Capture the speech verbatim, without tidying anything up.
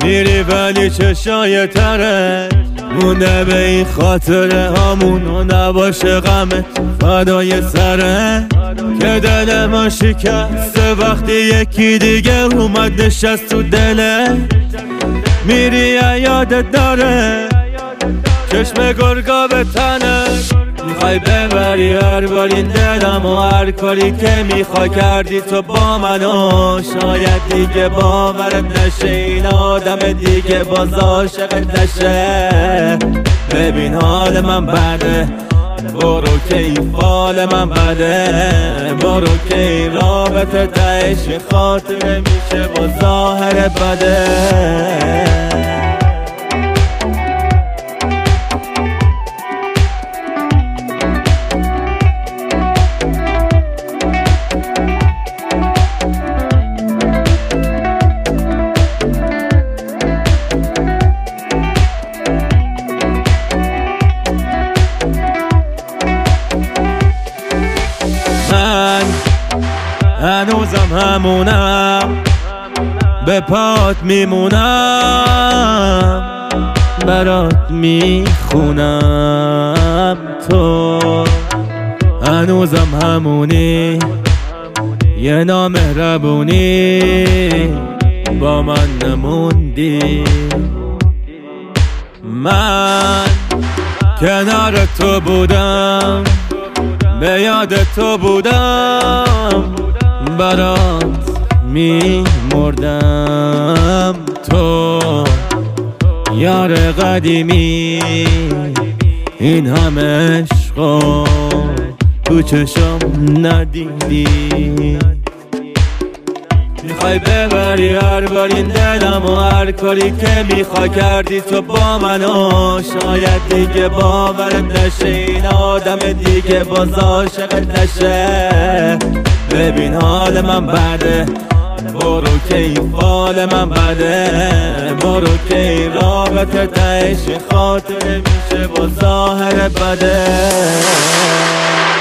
میری ولی چشای تره مونده به این خاطره هامون و نباشه غمت فدای سره که دل ما شکسته وقتی یکی دیگه اومد نشست تو دله. میری یادت داره چشم گرگا به تنه میخوای ببری هر بار این دلم و هر کاری که میخوای کردی تو با منو شاید دیگه باورت نشه این آدم دیگه باز عاشقت نشه. ببین حال من بده برو که این فال من بده برو که این رابطه تهش خاطره میشه با ظاهر بده. هنوزم همونم به پات میمونم برات میخونم تو هنوزم همونی یه نامهربونی با من نموندی. من کنار تو بودم به یاد تو بودم برات می مردم تو یار قدیمی این همه عشقو تو چشم ندیدی. میخوای ببری هر بار این دلم و هر کاری که میخوای کردی تو با منو شاید دیگه باورت نشه این آدم دیگه باز عاشقت نشه. ببین حال من بده برو که این فال من بده برو که این رابطه تهش خاطره میشه با ظاهر بده.